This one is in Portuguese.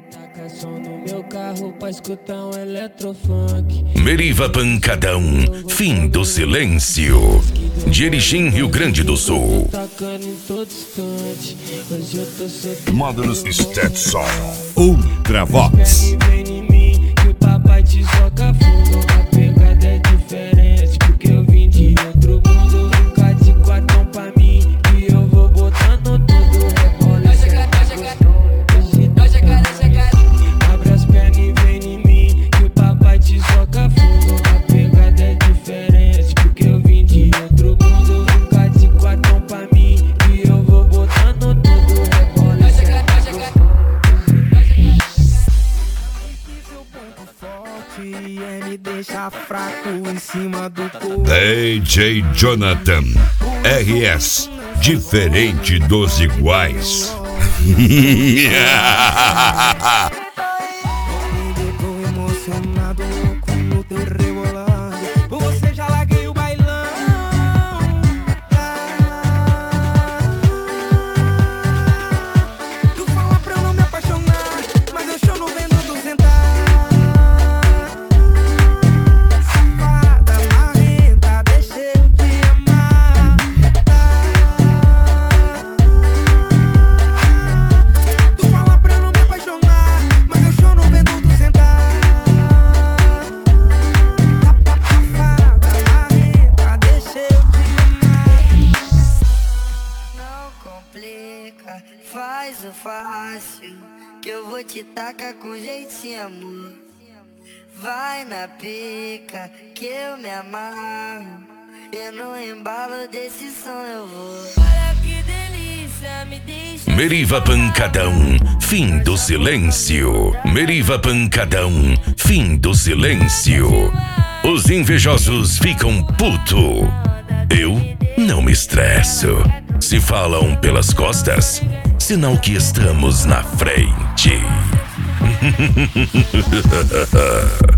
Taca som no meu carro pra escutar um eletrofunk. Meriva Pancadão, fim do silêncio. De Erechim, Rio Grande do Sul. Tacando em todo instante. Hoje eu tô solteiro. Módulos Stetson Ultravox. Vem em mim que o papai te joga fundo. A pegada é diferente porque eu vim de outro mundo. Nunca de quatão pra mim e eu vou botando tudo. Rebola esse abre as pernas e vem em mim que o papai te joga fundo. A pegada é diferente porque eu vim de outro mundo. Nunca de quatão pra mim e eu vou botando tudo. Rebola esse forte é me deixar fraco em cima do corpo. DJ Jonathan RS, diferente dos iguais. Tô emocionado, louco no teu rebolado. Por você já larguei o bailão. Tu fala pra eu não me apaixonar, mas eu choro vendo tu sentar. Safada, marrenta, deixa eu te amar. Tu fala pra eu não me apaixonar, mas eu choro vendo tu sentar. Safada, marrenta, deixa eu te amar. Não complica, faz o fácil, que eu vou te tacar com jeitinho, amor. Vai na pica, que eu me amarro, e no embalo desse som eu vou. Olha que delícia, me deixa. Meriva Pancadão, fim do silêncio. Meriva Pancadão, fim do silêncio. Os invejosos ficam puto. Eu não me estresso. Se falam pelas costas, sinal que estamos na frente.